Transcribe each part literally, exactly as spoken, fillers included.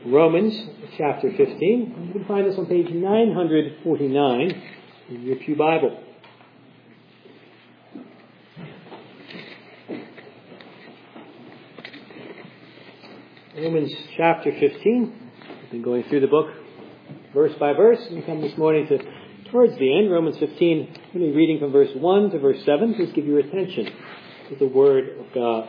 Romans chapter fifteen. You can find this on page nine forty-nine in your Pew Bible. Romans chapter fifteen. We've been going through the book verse by verse, and we come this morning to towards the end. Romans fifteen, really reading from verse one to verse seven. Please give your attention to the Word of God.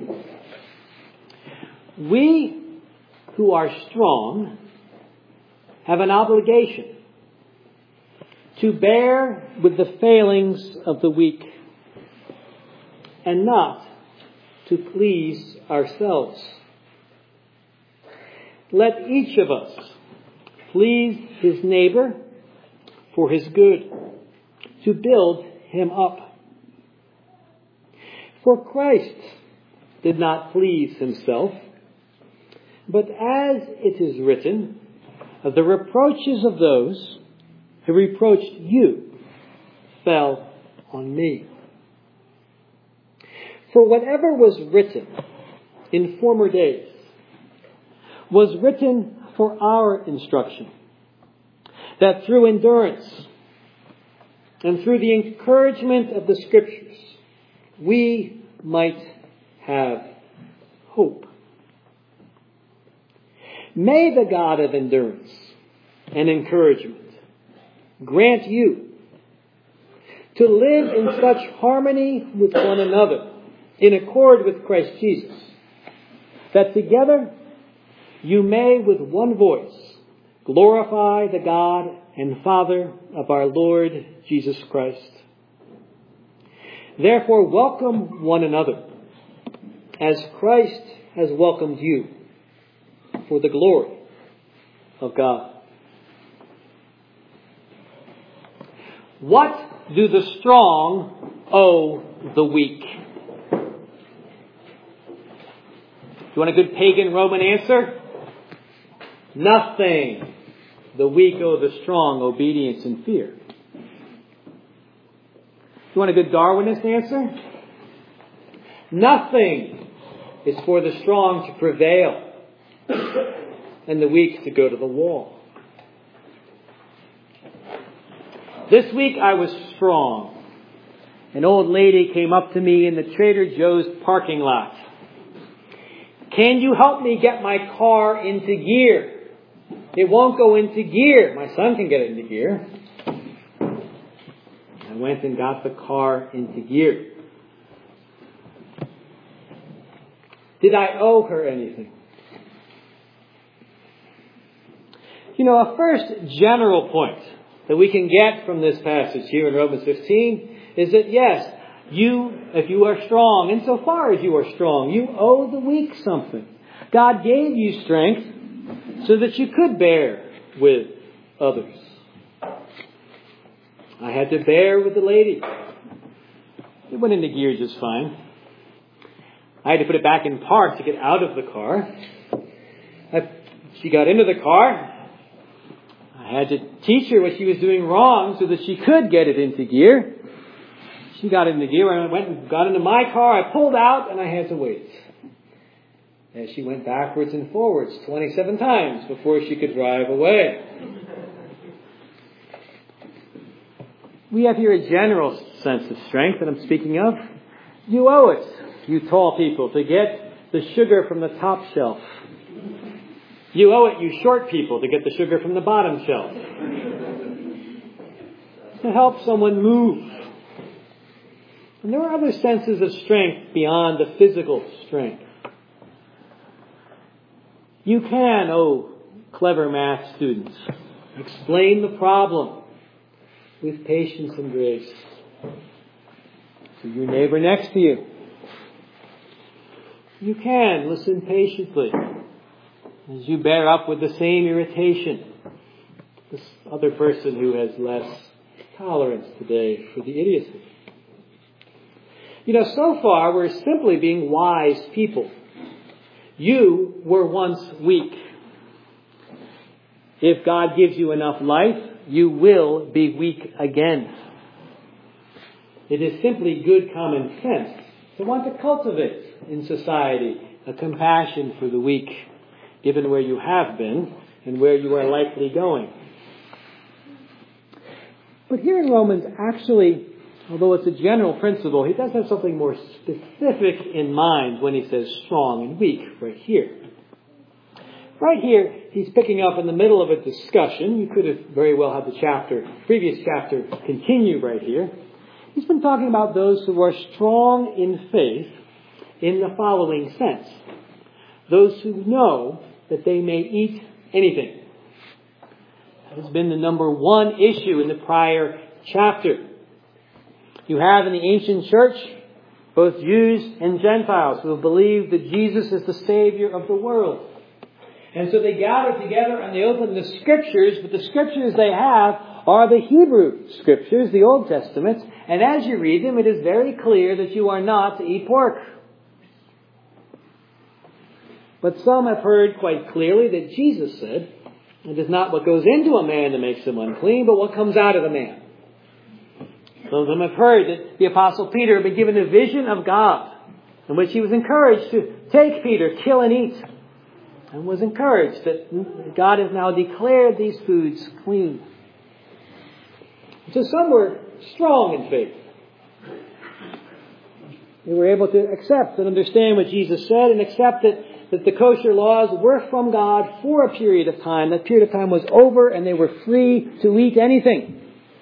We who are strong have an obligation to bear with the failings of the weak and not to please ourselves. Let each of us please his neighbor for his good, to build him up. For Christ did not please himself, but as it is written, the reproaches of those who reproached you fell on me. For whatever was written in former days was written for our instruction, that through endurance and through the encouragement of the Scriptures we might have hope. May the God of endurance and encouragement grant you to live in such harmony with one another, in accord with Christ Jesus, that together you may with one voice glorify the God and Father of our Lord Jesus Christ. Therefore, welcome one another as Christ has welcomed you, for the glory of God. What do the strong owe the weak? You want a good pagan Roman answer? Nothing. The weak owe the strong obedience and fear. You want a good Darwinist answer? Nothing is for the strong to prevail and the weak to go to the wall. This week I was strong. An old lady came up to me in the Trader Joe's parking lot. Can you help me get my car into gear? It won't go into gear. My son can get it into gear. I went and got the car into gear. Did I owe her anything? You know, a first general point that we can get from this passage here in Romans fifteen is that yes, you, if you are strong, insofar as you are strong, you owe the weak something. God gave you strength so that you could bear with others. I had to bear with the lady. It went into gear just fine. I had to put it back in park to get out of the car. I, she got into the car. I had to teach her what she was doing wrong so that she could get it into gear. She got into gear. I went and got into my car. I pulled out and I had to wait. And she went backwards and forwards twenty-seven times before she could drive away. We have here a general sense of strength that I'm speaking of. You owe it, you tall people, to get the sugar from the top shelf. You owe it, you short people, to get the sugar from the bottom shelf. To help someone move. And there are other senses of strength beyond the physical strength. You can, oh, clever math students, explain the problem with patience and grace to your neighbor next to you. You can listen patiently as you bear up with the same irritation this other person who has less tolerance today for the idiocy. You know, so far we're simply being wise people. You were once weak. If God gives you enough life, you will be weak again. It is simply good common sense to want to cultivate in society a compassion for the weak given where you have been and where you are likely going. But here in Romans, actually, although it's a general principle, he does have something more specific in mind when he says strong and weak right here. Right here, he's picking up in the middle of a discussion. You could have very well had the chapter, previous chapter, continue right here. He's been talking about those who are strong in faith in the following sense. Those who know that they may eat anything. That has been the number one issue in the prior chapter. You have in the ancient church both Jews and Gentiles who have believed that Jesus is the Savior of the world. And so they gather together and they open the Scriptures, but the Scriptures they have are the Hebrew Scriptures, the Old Testament. And as you read them, it is very clear that you are not to eat pork. But some have heard quite clearly that Jesus said, it is not what goes into a man that makes him unclean, but what comes out of a man. Some of them have heard that the Apostle Peter had been given a vision of God, in which he was encouraged to take Peter, kill and eat. And was encouraged that God has now declared these foods clean. So some were strong in faith. They were able to accept and understand what Jesus said and accept that, that the kosher laws were from God for a period of time. That period of time was over and they were free to eat anything.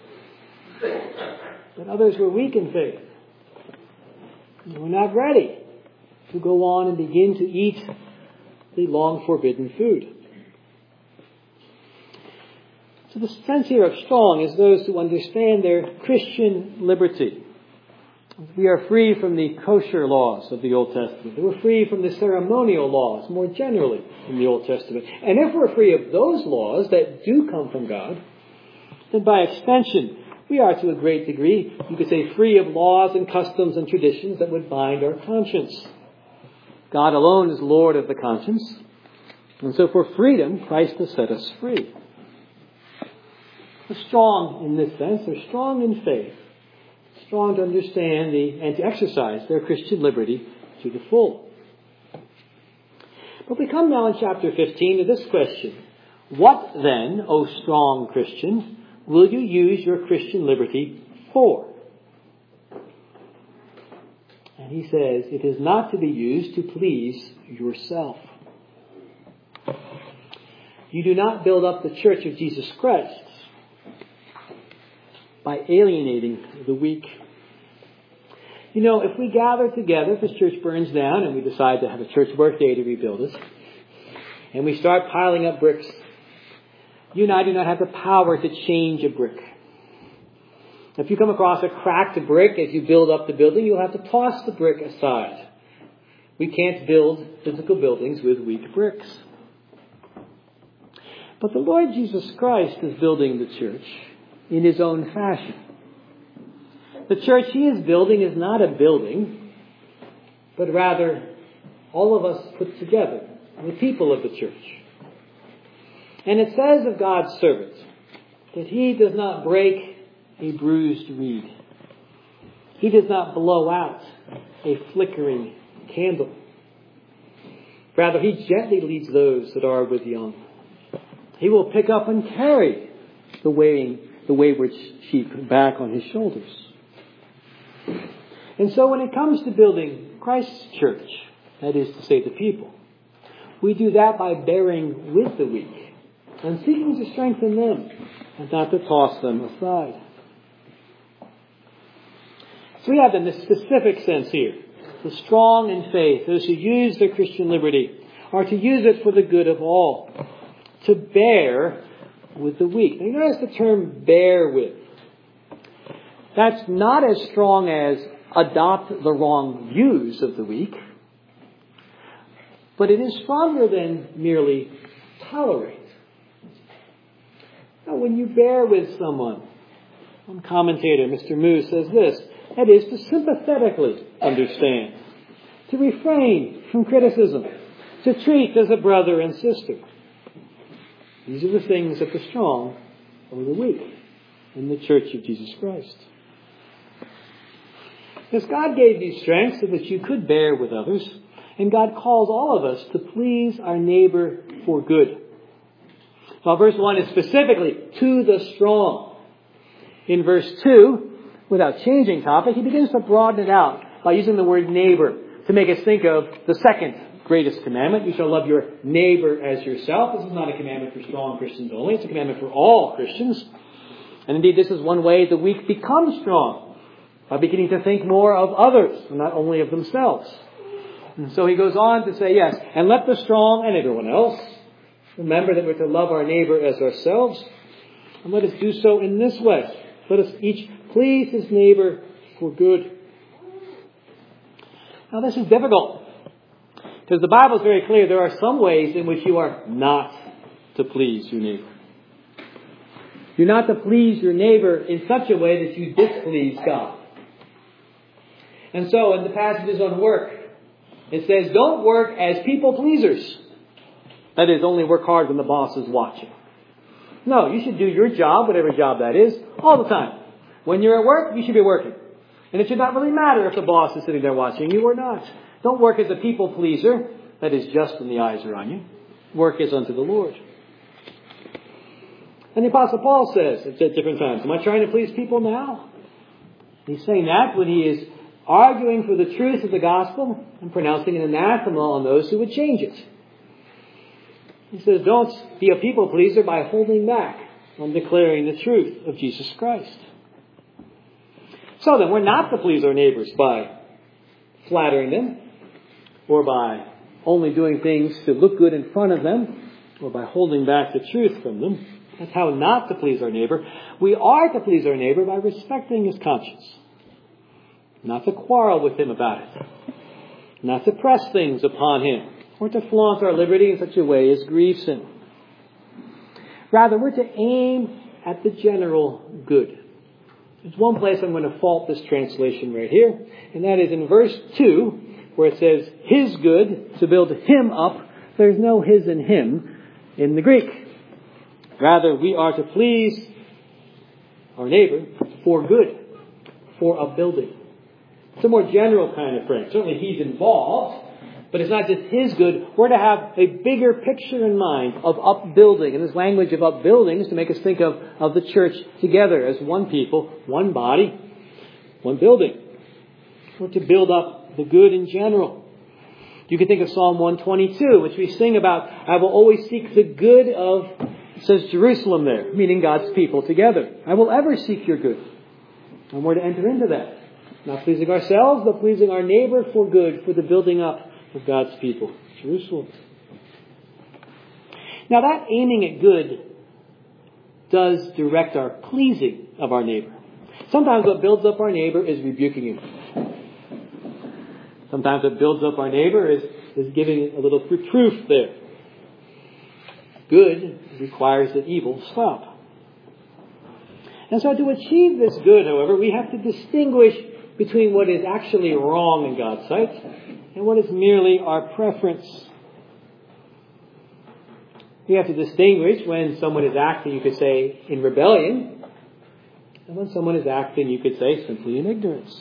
But others were weak in faith. They were not ready to go on and begin to eat the long forbidden food. So the sense here of strong is those who understand their Christian liberty. We are free from the kosher laws of the Old Testament. We're free from the ceremonial laws more generally in the Old Testament. And if we're free of those laws that do come from God, then by extension, we are to a great degree, you could say, free of laws and customs and traditions that would bind our conscience. God alone is Lord of the conscience. And so for freedom, Christ has set us free. We're strong in this sense. They're strong in faith. Strong to understand the, and to exercise their Christian liberty to the full. But we come now in chapter fifteen to this question. What then, O strong Christian, will you use your Christian liberty for? And he says, it is not to be used to please yourself. You do not build up the church of Jesus Christ by alienating the weak. You know, if we gather together, if this church burns down and we decide to have a church work day to rebuild it, and we start piling up bricks, you and I do not have the power to change a brick. If you come across a cracked brick as you build up the building, you'll have to toss the brick aside. We can't build physical buildings with weak bricks. But the Lord Jesus Christ is building the church in His own fashion. The church He is building is not a building, but rather all of us put together, the people of the church. And it says of God's servant that He does not break a bruised reed. He does not blow out a flickering candle. Rather, He gently leads those that are with young. He will pick up and carry the way, the wayward sheep back on His shoulders. And so when it comes to building Christ's church, that is to say the people, we do that by bearing with the weak and seeking to strengthen them and not to toss them aside. So we have in this specific sense here, the strong in faith, those who use their Christian liberty, are to use it for the good of all, to bear with the weak. Now you notice the term bear with. That's not as strong as adopt the wrong views of the weak, but it is stronger than merely tolerate. Now when you bear with someone, one commentator, Mister Moose, says this, that is to sympathetically understand, to refrain from criticism, to treat as a brother and sister. These are the things that the strong or the weak in the church of Jesus Christ. Because God gave these strengths so that you could bear with others, and God calls all of us to please our neighbor for good. Well, verse one is specifically to the strong. In verse two, without changing topic, he begins to broaden it out by using the word neighbor to make us think of the second greatest commandment. You shall love your neighbor as yourself. This is not a commandment for strong Christians only. It's a commandment for all Christians. And indeed, this is one way the weak become strong, by beginning to think more of others, and not only of themselves. And so he goes on to say, yes, and let the strong and everyone else remember that we're to love our neighbor as ourselves. And let us do so in this way. Let us each please his neighbor for good. Now this is difficult, because the Bible is very clear. There are some ways in which you are not to please your neighbor. You're not to please your neighbor in such a way that you displease God. And so in the passages on work, it says, don't work as people pleasers. That is, only work hard when the boss is watching. No, you should do your job, whatever job that is, all the time. When you're at work, you should be working. And it should not really matter if the boss is sitting there watching you or not. Don't work as a people pleaser. That is, just when the eyes are on you. Work as unto the Lord. And the Apostle Paul says at different times, am I trying to please people now? He's saying that when he is arguing for the truth of the gospel and pronouncing an anathema on those who would change it. He says, don't be a people pleaser by holding back on declaring the truth of Jesus Christ. So then, we're not to please our neighbors by flattering them, or by only doing things to look good in front of them, or by holding back the truth from them. That's how not to please our neighbor. We are to please our neighbor by respecting his conscience. Not to quarrel with him about it. Not to press things upon him, or to flaunt our liberty in such a way as grieves him. Rather, we're to aim at the general good. There's one place I'm going to fault this translation right here, and that is in verse two, where it says, his good, to build him up. There's no his and him in the Greek. Rather, we are to please our neighbor for good, for upbuilding. It's a more general kind of phrase. Certainly he's involved, but it's not just his good. We're to have a bigger picture in mind of upbuilding. And this language of upbuilding is to make us think of, of the church together as one people, one body, one building. We're to build up the good in general. You can think of Psalm one twenty-two, which we sing about, I will always seek the good of, it says Jerusalem there, meaning God's people together. I will ever seek your good. And we're to enter into that. Not pleasing ourselves, but pleasing our neighbor for good, for the building up of God's people, Jerusalem. Now that aiming at good does direct our pleasing of our neighbor. Sometimes what builds up our neighbor is rebuking him. Sometimes what builds up our neighbor is, is giving a little reproof there. Good requires that evil stop. And so to achieve this good, however, we have to distinguish between what is actually wrong in God's sight and what is merely our preference. We have to distinguish when someone is acting, you could say, in rebellion, and when someone is acting, you could say, simply in ignorance.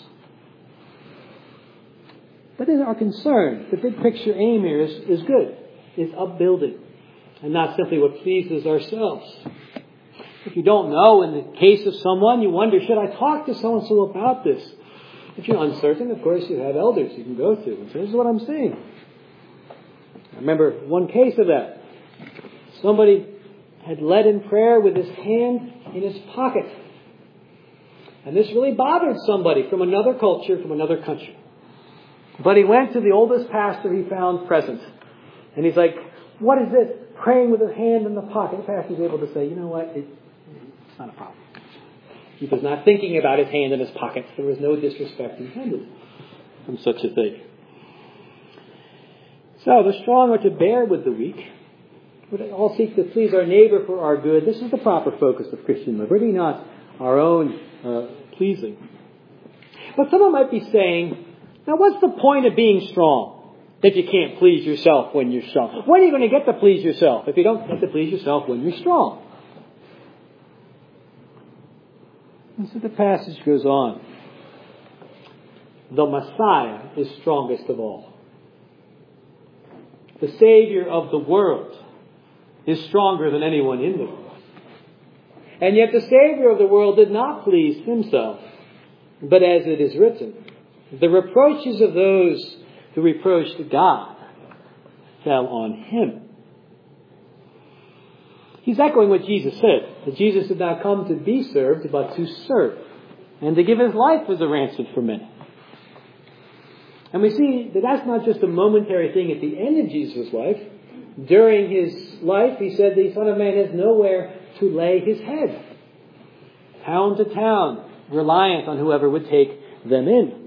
But in our concern, the big picture aim here is, is good, is upbuilding, and not simply what pleases ourselves. If you don't know, in the case of someone, you wonder, should I talk to so-and-so about this? If you're uncertain, of course, you have elders you can go to. And say, this is what I'm saying. I remember one case of that. Somebody had led in prayer with his hand in his pocket. And this really bothered somebody from another culture, from another country. But he went to the oldest pastor he found present. And he's like, what is this? Praying with his hand in the pocket. The pastor's able to say, you know what? It, it's not a problem. He was not thinking about his hand in his pocket. There was no disrespect intended from such a thing. So the strong are to bear with the weak. We all seek to please our neighbor for our good. This is the proper focus of Christian liberty, not our own uh, pleasing. But someone might be saying, now what's the point of being strong if you can't please yourself when you're strong? When are you going to get to please yourself if you don't get to please yourself when you're strong? And so the passage goes on. The Messiah is strongest of all. The Savior of the world is stronger than anyone in the world. And yet the Savior of the world did not please himself. But as it is written, the reproaches of those who reproached God fell on him. He's echoing what Jesus said, that Jesus did not come to be served, but to serve, and to give his life as a ransom for many. And we see that that's not just a momentary thing at the end of Jesus' life. During his life, he said the Son of Man has nowhere to lay his head. Town to town, reliant on whoever would take them in.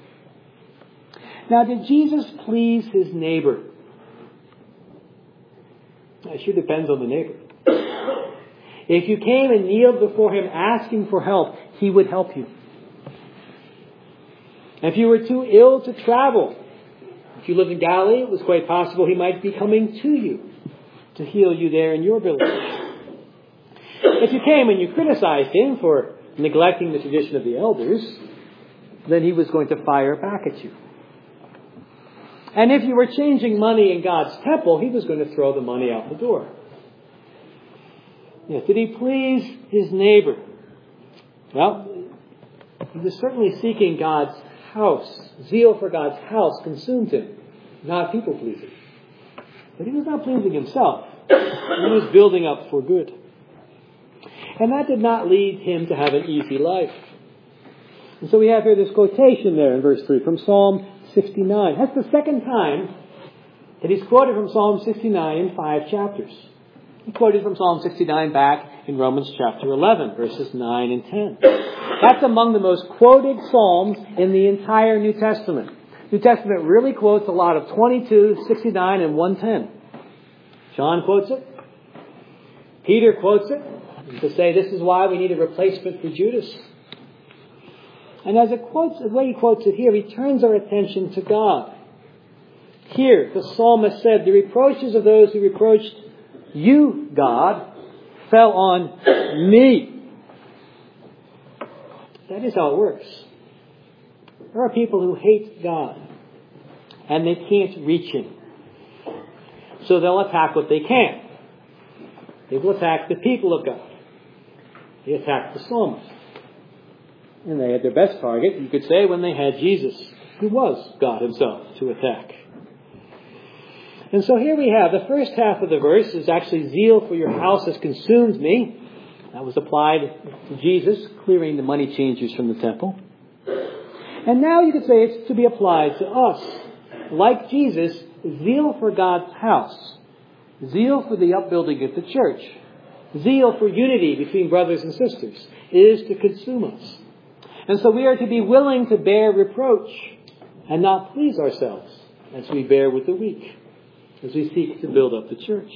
Now, did Jesus please his neighbor? It sure depends on the neighbor. If you came and kneeled before him asking for help, he would help you. If you were too ill to travel, if you lived in Galilee, it was quite possible he might be coming to you to heal you there in your village. If you came and you criticized him for neglecting the tradition of the elders, then he was going to fire back at you. And if you were changing money in God's temple, he was going to throw the money out the door. Yes, did he please his neighbor? Well, he was certainly seeking God's house. Zeal for God's house consumed him, not people pleasing. But he was not pleasing himself. He was building up for good. And that did not lead him to have an easy life. And so we have here this quotation there in verse three from Psalm sixty-nine. That's the second time that he's quoted from Psalm sixty-nine in five chapters. He quoted from Psalm sixty-nine back in Romans chapter eleven, verses nine and ten. That's among the most quoted psalms in the entire New Testament. New Testament really quotes a lot of twenty-two, sixty-nine, and one ten. John quotes it. Peter quotes it to say this is why we need a replacement for Judas. And as it quotes, the way he quotes it here, he turns our attention to God. Here, the psalmist said, the reproaches of those who reproached you, God, fell on me. That is how it works. There are people who hate God, and they can't reach him. So they'll attack what they can. They will attack the people of God. They attack the psalmist. And they had their best target, you could say, when they had Jesus, who was God himself, to attack. And so here we have, the first half of the verse is actually zeal for your house has consumed me. That was applied to Jesus, clearing the money changers from the temple. And now you could say it's to be applied to us. Like Jesus, zeal for God's house. Zeal for the upbuilding of the church. Zeal for unity between brothers and sisters is to consume us. And so we are to be willing to bear reproach and not please ourselves as we bear with the weak, as we seek to build up the church.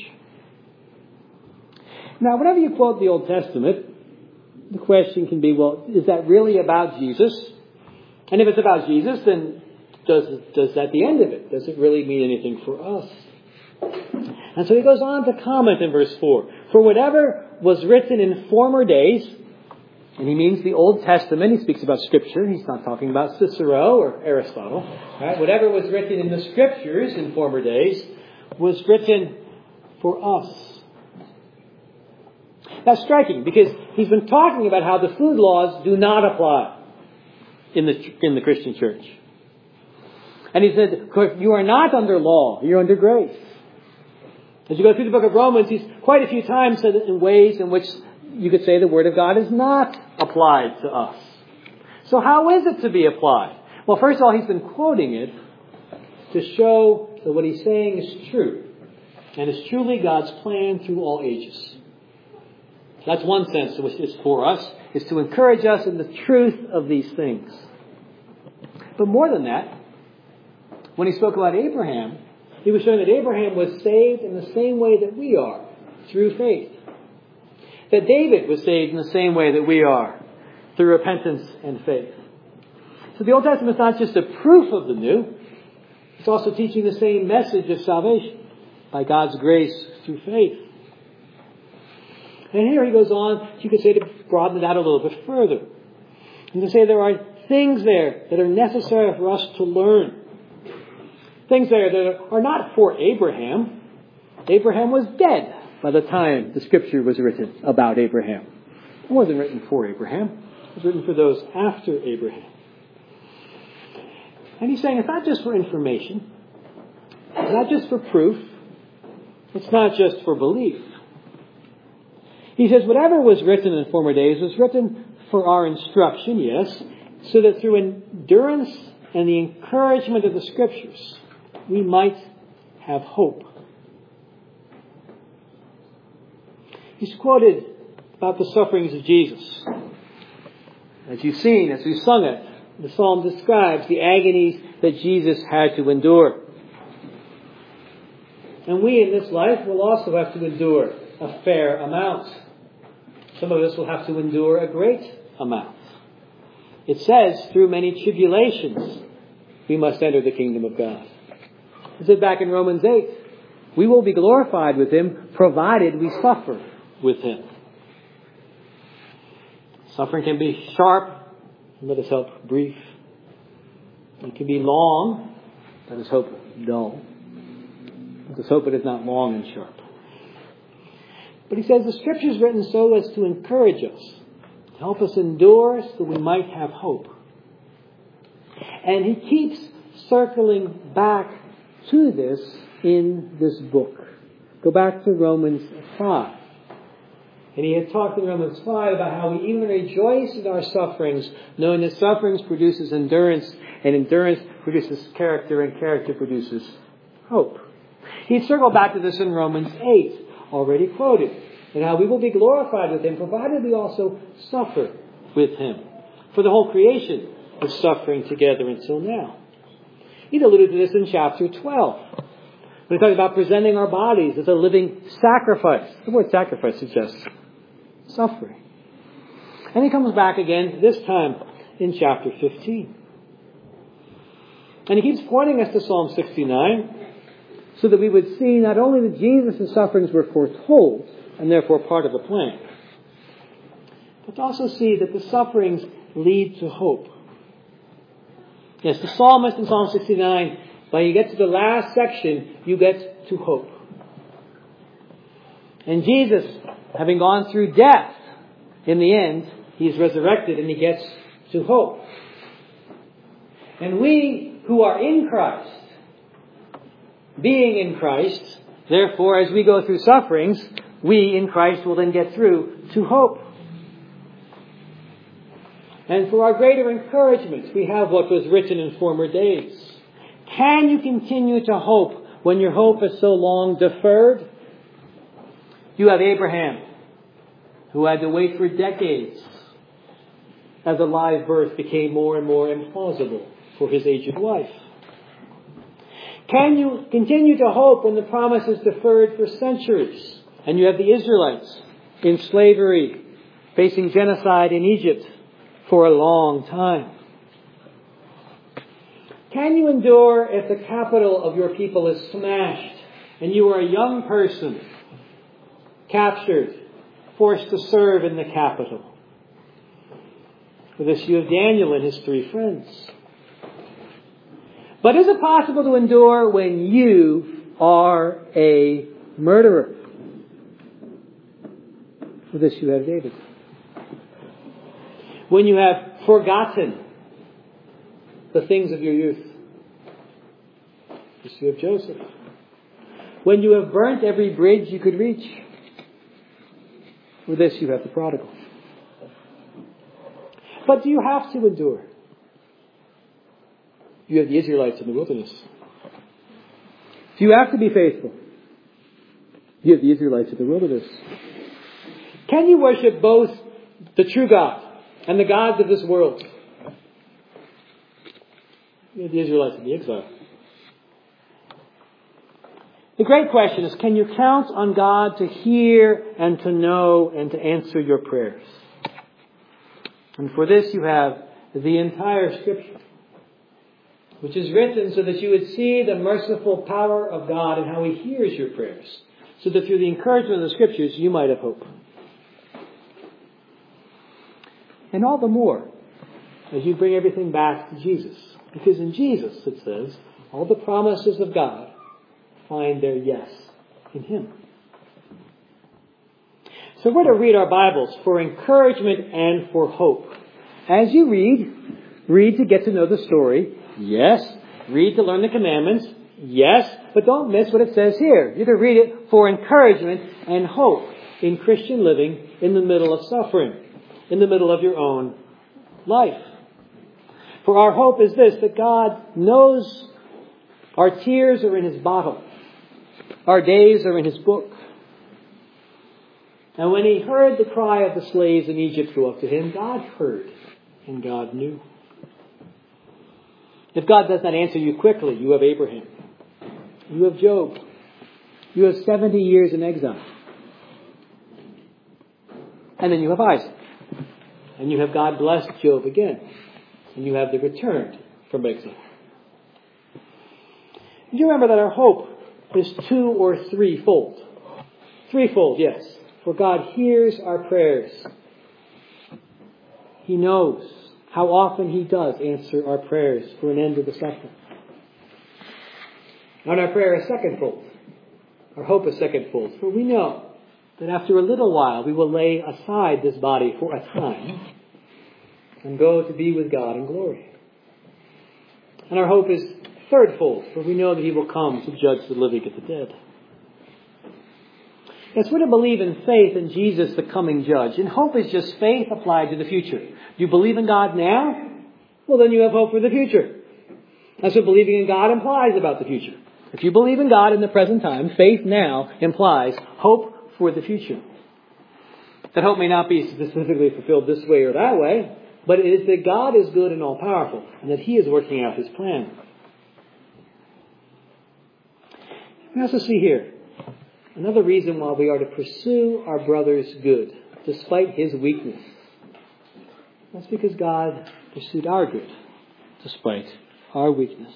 Now, whenever you quote the Old Testament, the question can be, well, is that really about Jesus? And if it's about Jesus, then does, does that the end of it? Does it really mean anything for us? And so he goes on to comment in verse four. For whatever was written in former days, and he means the Old Testament. He speaks about Scripture. He's not talking about Cicero or Aristotle. Right? Whatever was written in the Scriptures in former days was written for us. That's striking because he's been talking about how the food laws do not apply in the in the Christian church. And he said, of course, you are not under law. You're under grace. As you go through the book of Romans, he's quite a few times said it in ways in which you could say the Word of God is not applied to us. So how is it to be applied? Well, first of all, he's been quoting it to show that what he's saying is true. And is truly God's plan through all ages. That's one sense in which it's for us, is to encourage us in the truth of these things. But more than that, when he spoke about Abraham, he was showing that Abraham was saved in the same way that we are, through faith. That David was saved in the same way that we are, through repentance and faith. So the Old Testament is not just a proof of the new, it's also teaching the same message of salvation by God's grace through faith. And here he goes on, you could say, to broaden it out a little bit further. And to say there are things there that are necessary for us to learn. Things there that are not for Abraham. Abraham was dead by the time the Scripture was written about Abraham. It wasn't written for Abraham. It was written for those after Abraham. And he's saying it's not just for information. It's not just for proof. It's not just for belief. He says whatever was written in former days was written for our instruction, yes, so that through endurance and the encouragement of the Scriptures, we might have hope. He's quoted about the sufferings of Jesus. As you've seen, as we've sung it, the psalm describes the agonies that Jesus had to endure. And we in this life will also have to endure a fair amount. Some of us will have to endure a great amount. It says, through many tribulations, we must enter the kingdom of God. It said back in Romans eight, we will be glorified with Him, provided we suffer with Him. Suffering can be sharp, let us hope brief. It can be long, let us hope dull. Let us hope it is not long and sharp. But he says the Scripture is written so as to encourage us, to help us endure so that we might have hope. And he keeps circling back to this in this book. Go back to Romans five. And he had talked in Romans five about how we even rejoice in our sufferings, knowing that sufferings produces endurance, and endurance produces character, and character produces hope. He circled back to this in Romans eight, already quoted, and how we will be glorified with Him, provided we also suffer with Him. For the whole creation is suffering together until now. He alluded to this in chapter twelve. When he talked about presenting our bodies as a living sacrifice. The word sacrifice suggests suffering. And he comes back again, this time in chapter fifteen. And he keeps pointing us to Psalm sixty-nine so that we would see not only that Jesus' sufferings were foretold and therefore part of the plan, but to also see that the sufferings lead to hope. Yes, the psalmist in Psalm sixty-nine, when you get to the last section, you get to hope. And Jesus, having gone through death, in the end, He is resurrected and He gets to hope. And we who are in Christ, being in Christ, therefore, as we go through sufferings, we in Christ will then get through to hope. And for our greater encouragement, we have what was written in former days. Can you continue to hope when your hope is so long deferred? You have Abraham, who had to wait for decades as a live birth became more and more implausible for his aged wife. Can you continue to hope when the promise is deferred for centuries? And you have the Israelites in slavery, facing genocide in Egypt for a long time. Can you endure if the capital of your people is smashed and you are a young person, captured, forced to serve in the capital? For this you have Daniel and his three friends. But is it possible to endure when you are a murderer? For this you have David. When you have forgotten the things of your youth. For this you have Joseph. When you have burnt every bridge you could reach. For this you have the prodigal. But do you have to endure? You have the Israelites in the wilderness. Do you have to be faithful? You have the Israelites in the wilderness. Can you worship both the true God and the gods of this world? You have the Israelites in the exile. The great question is, can you count on God to hear and to know and to answer your prayers? And for this you have the entire Scripture, which is written so that you would see the merciful power of God and how He hears your prayers, so that through the encouragement of the Scriptures you might have hope. And all the more as you bring everything back to Jesus. Because in Jesus, it says, all the promises of God find their yes in Him. So we're to read our Bibles for encouragement and for hope. As you read, read to get to know the story. Yes. Read to learn the commandments. Yes. But don't miss what it says here. You're to read it for encouragement and hope in Christian living in the middle of suffering, in the middle of your own life. For our hope is this, that God knows our tears are in His bottle. Our days are in His book. And when He heard the cry of the slaves in Egypt go up to Him, God heard and God knew. If God does not answer you quickly, you have Abraham. You have Job. You have seventy years in exile. And then you have Isaac. And you have God blessed Job again. And you have the return from exile. Do you remember that our hope is two or threefold? Threefold, yes. For God hears our prayers. He knows how often He does answer our prayers for an end to the suffering. And our prayer is secondfold. Our hope is secondfold. For we know that after a little while we will lay aside this body for a time and go to be with God in glory. And our hope is thirdfold. For we know that He will come to judge the living and the dead. Yes, we're to believe in faith in Jesus, the coming judge. And hope is just faith applied to the future. Do you believe in God now? Well, then you have hope for the future. That's what believing in God implies about the future. If you believe in God in the present time, faith now implies hope for the future. That hope may not be specifically fulfilled this way or that way, but it is that God is good and all-powerful, and that He is working out His plan. We also see here another reason why we are to pursue our brother's good, despite his weakness. That's because God pursued our good, despite our weakness.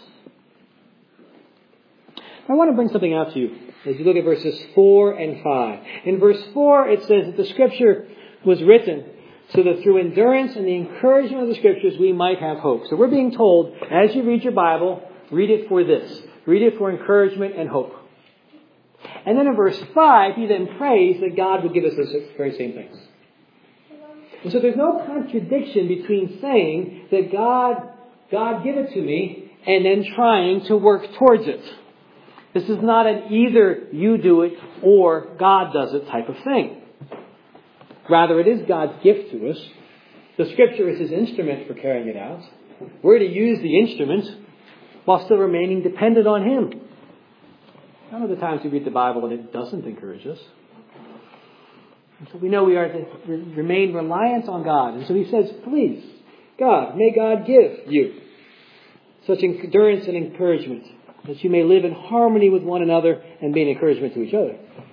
I want to bring something out to you as you look at verses four and five. In verse four, it says that the Scripture was written so that through endurance and the encouragement of the Scriptures we might have hope. So we're being told, as you read your Bible, read it for this. Read it for encouragement and hope. And then in verse five, he then prays that God would give us those very same things. And so there's no contradiction between saying that God, God give it to me, and then trying to work towards it. This is not an either you do it or God does it type of thing. Rather, it is God's gift to us. The Scripture is His instrument for carrying it out. We're to use the instrument while still remaining dependent on Him. None of the times we read the Bible and it doesn't encourage us. And so we know we are to re- remain reliant on God. And so He says, please, God, may God give you such endurance and encouragement that you may live in harmony with one another and be an encouragement to each other.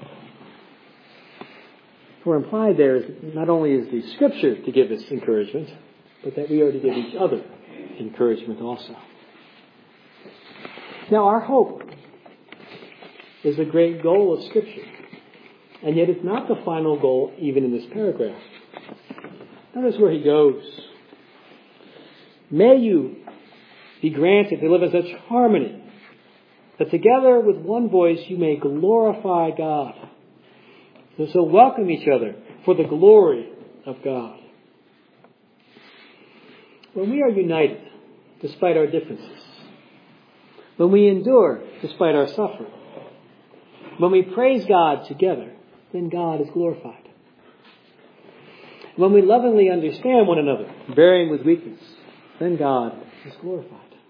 For implied there is not only is the Scripture to give us encouragement, but that we are to give each other encouragement also. Now our hope is the great goal of Scripture. And yet it's not the final goal even in this paragraph. Notice where he goes. May you be granted to live in such harmony that together with one voice you may glorify God. So, so welcome each other for the glory of God. When we are united despite our differences, when we endure despite our suffering, when we praise God together, then God is glorified. When we lovingly understand one another, bearing with weakness, then God is glorified.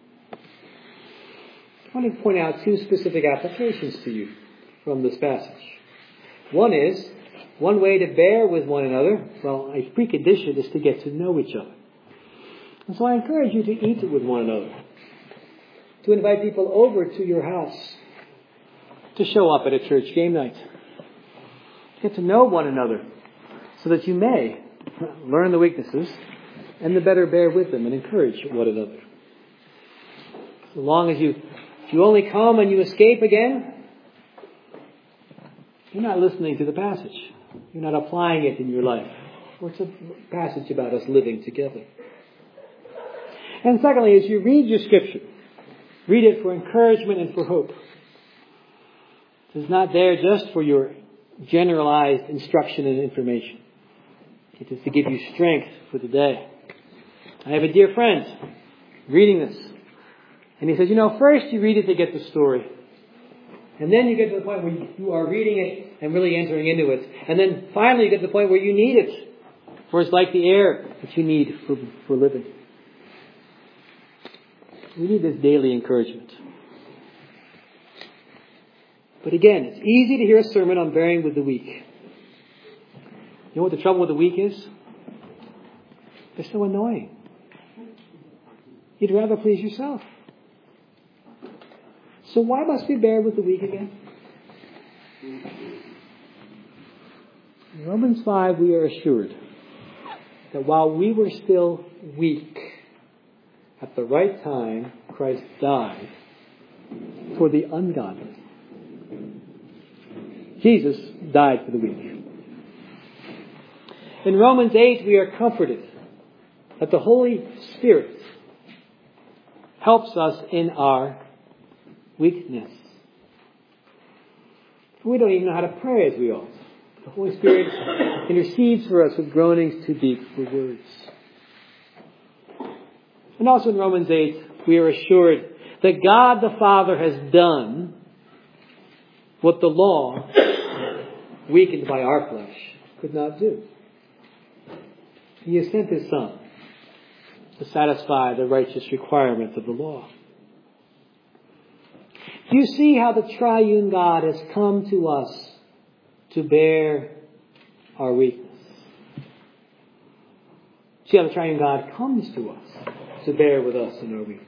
I want to point out two specific applications to you from this passage. One is, one way to bear with one another, well, a precondition is to get to know each other. And so I encourage you to eat with one another, to invite people over to your house, to show up at a church game night. Get to know one another so that you may learn the weaknesses and the better bear with them and encourage one another. So long as you, if you only come and you escape again, you're not listening to the passage. You're not applying it in your life. Well, it's a passage about us living together. And secondly, as you read your Scripture, read it for encouragement and for hope. It's not there just for your generalized instruction and information. It is to give you strength for the day. I have a dear friend reading this. And he says, you know, first you read it to get the story. And then you get to the point where you are reading it and really entering into it. And then finally you get to the point where you need it. For it's like the air that you need for, for living. We need this daily encouragement. But again, it's easy to hear a sermon on bearing with the weak. You know what the trouble with the weak is? They're so annoying. You'd rather please yourself. So why must we bear with the weak again? In Romans five, we are assured that while we were still weak, at the right time, Christ died for the ungodly. Jesus died for the weak. In Romans eight, we are comforted that the Holy Spirit helps us in our weakness. We don't even know how to pray as we ought. The Holy Spirit intercedes for us with groanings too deep for words. And also in Romans eight, we are assured that God the Father has done what the law, weakened by our flesh, could not do. He has sent His Son to satisfy the righteous requirements of the law. Do you see how the triune God has come to us to bear our weakness? See how the triune God comes to us to bear with us in our weakness.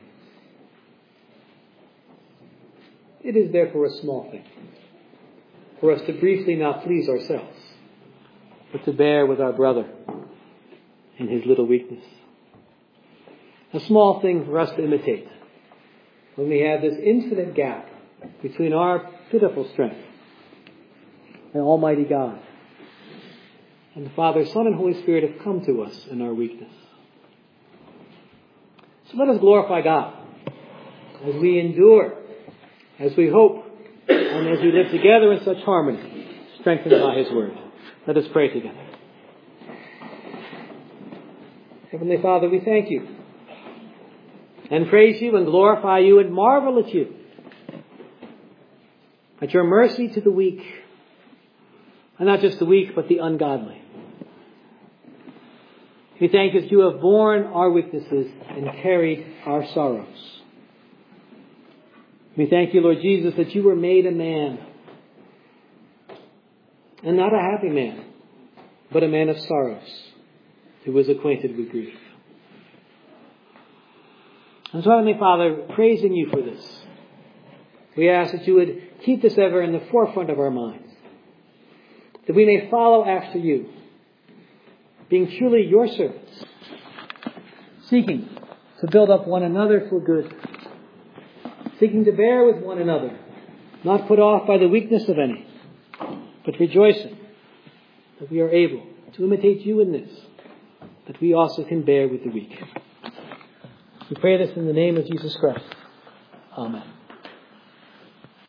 It is therefore a small thing for us to briefly not please ourselves, but to bear with our brother in his little weakness. A small thing for us to imitate when we have this infinite gap between our pitiful strength and Almighty God. And the Father, Son, and Holy Spirit have come to us in our weakness. So let us glorify God as we endure, as we hope, and as we live together in such harmony, strengthened by His Word. Let us pray together. Heavenly Father, we thank You and praise You and glorify You and marvel at You, at Your mercy to the weak, and not just the weak, but the ungodly. We thank You that You have borne our weaknesses and carried our sorrows. We thank You, Lord Jesus, that You were made a man, and not a happy man, but a man of sorrows, who was acquainted with grief. And so, Heavenly Father, praising You for this, we ask that You would keep this ever in the forefront of our minds, that we may follow after You, being truly Your servants, seeking to build up one another for good, seeking to bear with one another, not put off by the weakness of any, but rejoicing that we are able to imitate You in this, that we also can bear with the weak. We pray this in the name of Jesus Christ. Amen.